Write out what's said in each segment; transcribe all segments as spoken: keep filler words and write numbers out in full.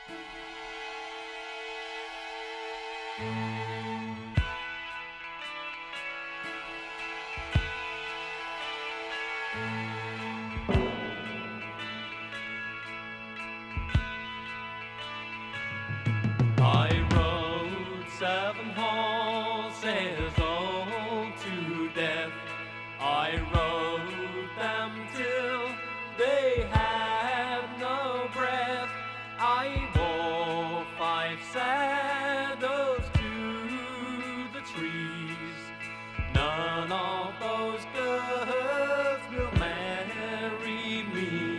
I rode seven horses all to death. I rode them till they had no breath. I wore five saddles to the trees. None of those girls will marry me.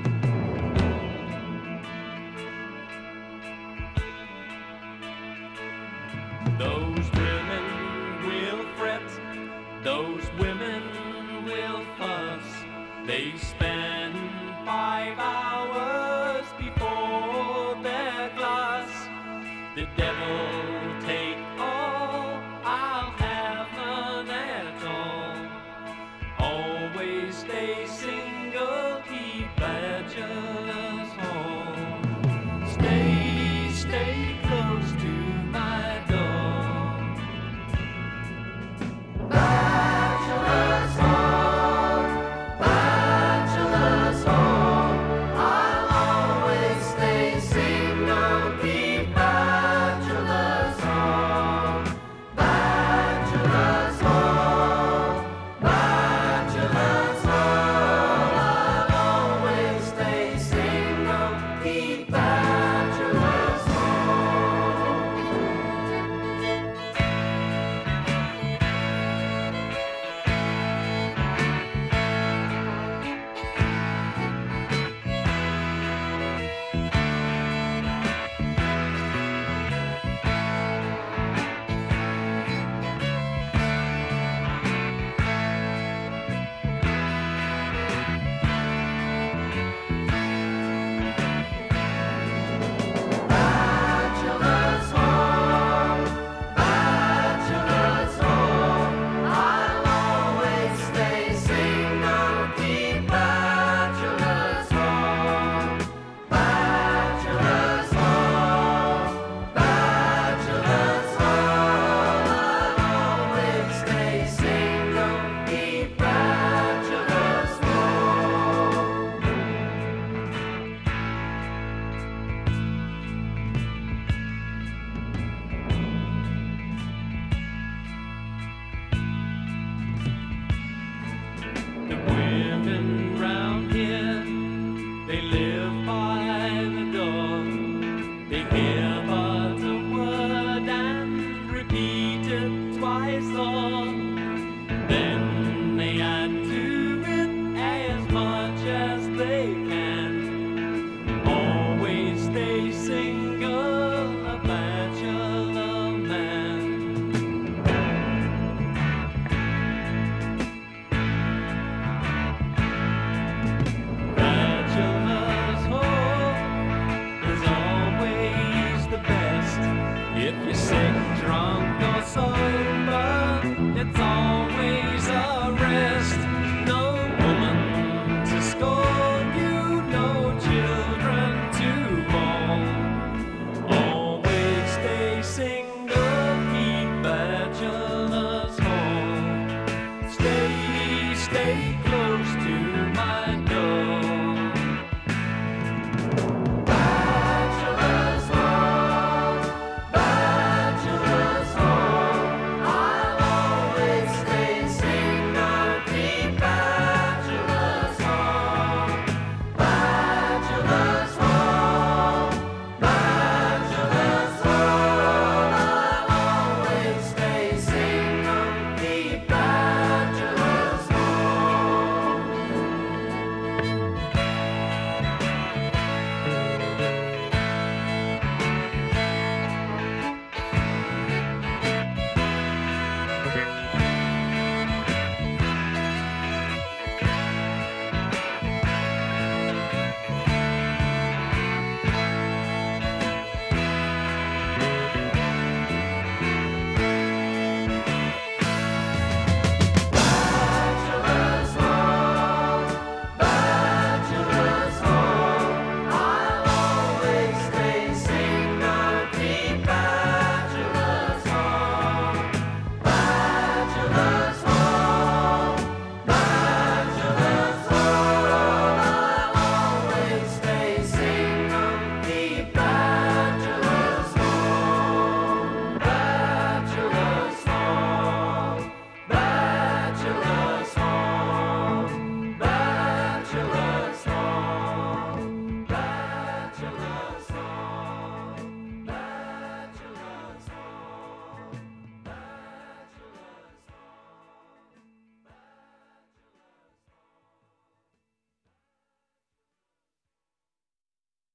Those women will fret, those women will fuss. They spend five hours before their glass. The devil take all, I'll have none at all. Always stay single, keep badger